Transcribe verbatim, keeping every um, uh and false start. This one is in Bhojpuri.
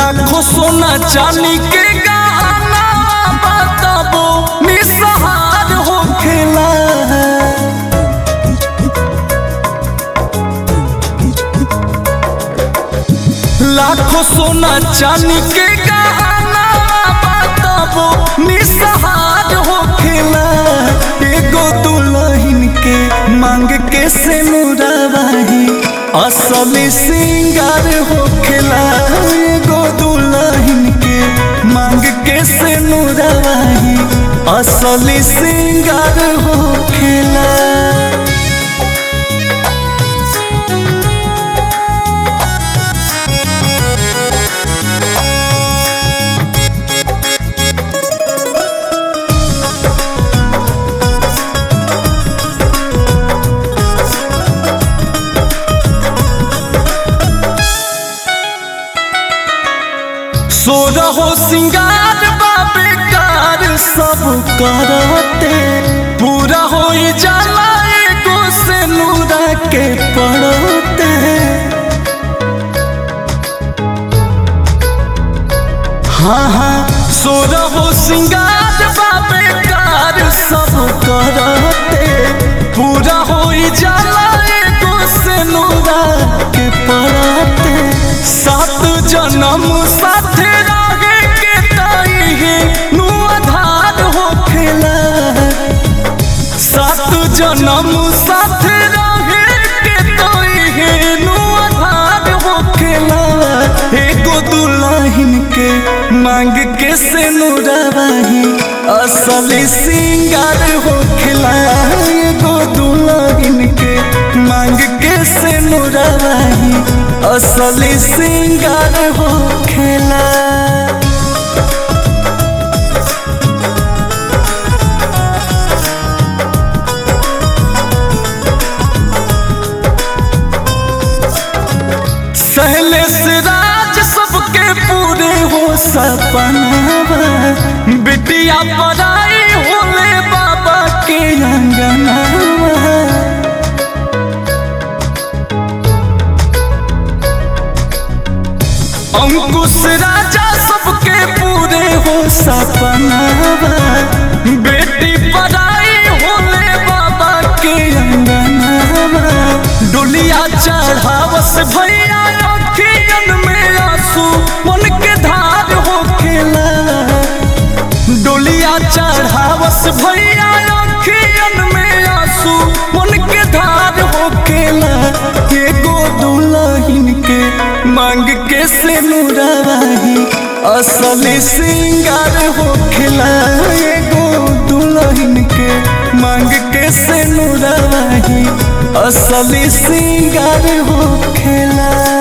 लाखों सोना चांदी के गहना बताबो निसहार होखेला। लाखों सोना चांदी के गहना बताबो निसहार होखेला। एगो दुल्हन के मांग के सिनुरवाही असली सिंगार होखेला। एगो दुल्हन के मांग के सिनुरवाही असली सिंगार होखेला। सोरहो सिंगार बाबे कार सब करते पूरा हो जाला एगो से नूरा के पड़ते। हाँ हाँ सोरहो सिंगार बाबे कार सब करते पूरा हो जाला एगो से नूरा के पड़ते। सात जन्म साथे रहे के ताई है नु आधार होखेला। सात जन्म साथे रहे के ताई है नु आधार होखेला। एगो दुल्हन के मांग के सिनुरवाही असली सिंगार होखेला। एगो दुल्हन के मांग के सिनुरवाही असली सिंगार होखेला। सहलेस राज सबके पूरे हो सपनावा बिटिया पराई होले बाबा के अंगनावा। अंकुश राजा सबके पूरे हो सपनावा बेटी पराई होले बाबा के अंगनावा। डोलिया चढ़ावस भैया अखियन में आंसू मन के धार होखेला। डोलिया चढ़ावस भैया अखियन में आंसू मन के धार होखेला। एगो दुल्हन के मांग के सिनुरवाही असली सिंगार होखेला। एगो दुल्हन के मांग के सिनुरवाही असली सिंगार होखेला।